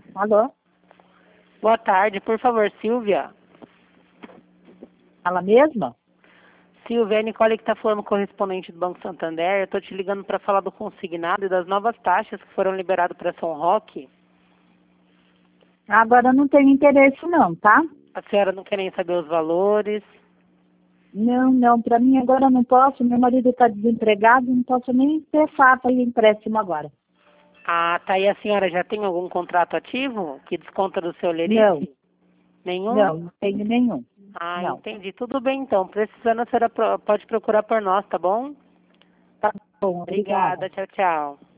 Alô? Boa tarde, por favor, Silvia. Ela mesma? Silvia, é a Nicole que está falando, correspondente do Banco Santander. Eu estou te ligando para falar do consignado e das novas taxas que foram liberadas para São Roque. Agora eu não tenho interesse não, tá? A senhora não quer nem saber os valores? Não, para mim agora eu não posso, meu marido está desempregado, não posso nem pensar para ir empréstimo agora. Ah, tá. E a senhora já tem algum contrato ativo que desconta do seu Não, lerite? Nenhum? não tenho nenhum. Ah, Não. entendi. Tudo bem, então. Precisando, a senhora pode procurar por nós, tá bom? Tá bom, obrigada. Obrigada. Tchau, tchau.